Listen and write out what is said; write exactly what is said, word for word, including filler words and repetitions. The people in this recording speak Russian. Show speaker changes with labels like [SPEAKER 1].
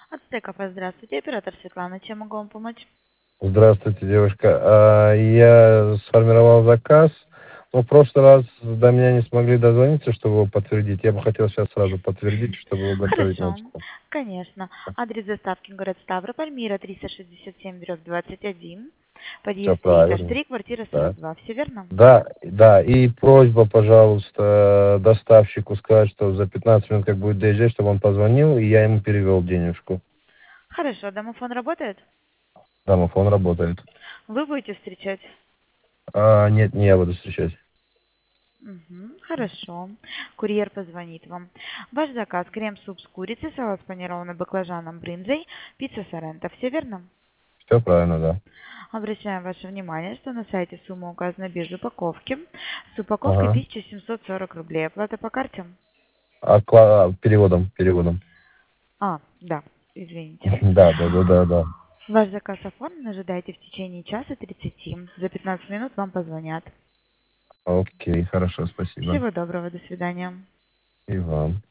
[SPEAKER 1] Ацтеков, здравствуйте, оператор Светлана, чем могу вам помочь?
[SPEAKER 2] Здравствуйте, девушка. А, Я сформировал заказ, но в прошлый раз до меня не смогли дозвониться, чтобы его подтвердить. Я бы хотел сейчас сразу подтвердить, чтобы его готовить
[SPEAKER 1] Хорошо,
[SPEAKER 2] начали.
[SPEAKER 1] конечно. Адрес доставки город Ставрополь, Мира триста шестьдесят семь, дробь двадцать один,
[SPEAKER 2] Все
[SPEAKER 1] подъезд три этаж
[SPEAKER 2] правильно.
[SPEAKER 1] три, квартира
[SPEAKER 2] Да.
[SPEAKER 1] сорок два. Все верно?
[SPEAKER 2] Да, да. И просьба, пожалуйста, доставщику сказать, что за пятнадцать минут, как будет доезжать, чтобы он позвонил, и я ему перевел денежку.
[SPEAKER 1] Хорошо, домофон работает?
[SPEAKER 2] Домофон работает.
[SPEAKER 1] Вы будете встречать?
[SPEAKER 2] А, нет, не я буду встречать.
[SPEAKER 1] Угу, хорошо. Курьер позвонит вам. Ваш заказ: крем-суп с курицей, салат с панированным баклажаном, брынзой, пицца Соренто. Все верно?
[SPEAKER 2] Все правильно, да.
[SPEAKER 1] Обращаем ваше внимание, что на сайте сумма указана без упаковки. С упаковкой
[SPEAKER 2] Ага.
[SPEAKER 1] тысяча семьсот сорок рублей. Оплата по карте?
[SPEAKER 2] А кла- переводом, переводом.
[SPEAKER 1] А, да, извините.
[SPEAKER 2] Да, да, да, да, да.
[SPEAKER 1] Ваш заказ оформлен, ожидайте в течение часа тридцати. За пятнадцать минут вам позвонят.
[SPEAKER 2] Окей, хорошо, спасибо.
[SPEAKER 1] Всего доброго, до свидания.
[SPEAKER 2] И вам.